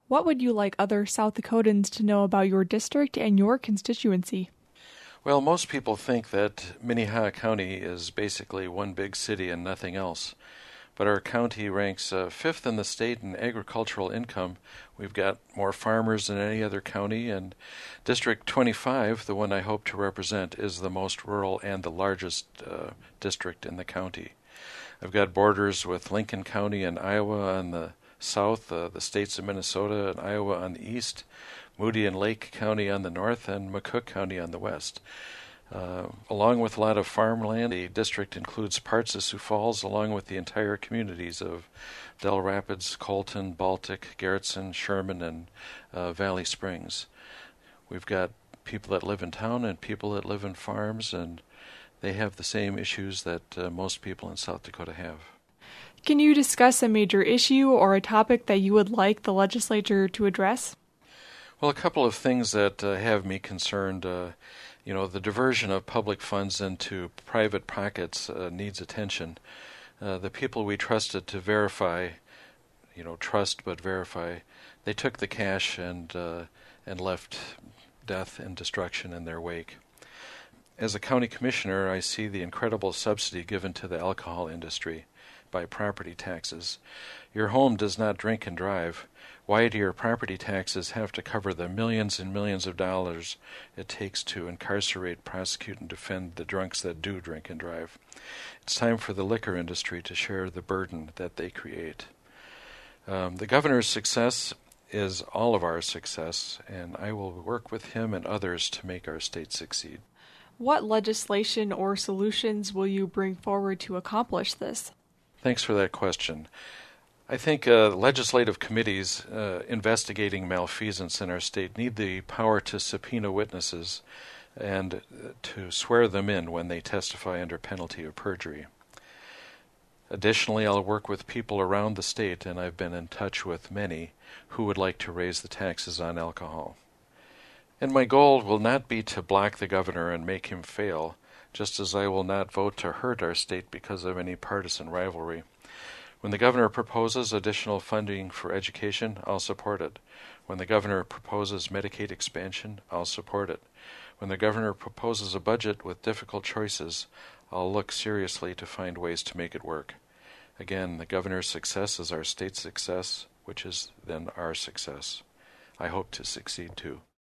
What would you like other South Dakotans to know about your district and your constituency? Well, most people think that Minnehaha County is basically one big city and nothing else. But our county ranks fifth in the state in agricultural income. We've got more farmers than any other county, and District 25, the one I hope to represent, is the most rural and the largest district in the county. I've got borders with Lincoln County and Iowa on the south, the states of Minnesota and Iowa on the east, Moody and Lake County on the north, and McCook County on the west. Along with a lot of farmland, the district includes parts of Sioux Falls, along with the entire communities of Dell Rapids, Colton, Baltic, Garrettson, Sherman, and Valley Springs. We've got people that live in town and people that live in farms, and they have the same issues that most people in South Dakota have. Can you discuss a major issue or a topic that you would like the legislature to address? Well, a couple of things that have me concerned. The diversion of public funds into private pockets needs attention. The people we trusted to verify, trust but verify, they took the cash and left death and destruction in their wake. As a county commissioner, I see the incredible subsidy given to the alcohol industry by property taxes. Your home does not drink and drive. Why do your property taxes have to cover the millions and millions of dollars it takes to incarcerate, prosecute, and defend the drunks that do drink and drive? It's time for the liquor industry to share the burden that they create. The governor's success is all of our success, and I will work with him and others to make our state succeed. What legislation or solutions will you bring forward to accomplish this? Thanks for that question. I think legislative committees investigating malfeasance in our state need the power to subpoena witnesses and to swear them in when they testify under penalty of perjury. Additionally, I'll work with people around the state, and I've been in touch with many who would like to raise the taxes on alcohol. And my goal will not be to block the governor and make him fail, just as I will not vote to hurt our state because of any partisan rivalry. When the governor proposes additional funding for education, I'll support it. When the governor proposes Medicaid expansion, I'll support it. When the governor proposes a budget with difficult choices, I'll look seriously to find ways to make it work. Again, the governor's success is our state's success, which is then our success. I hope to succeed too.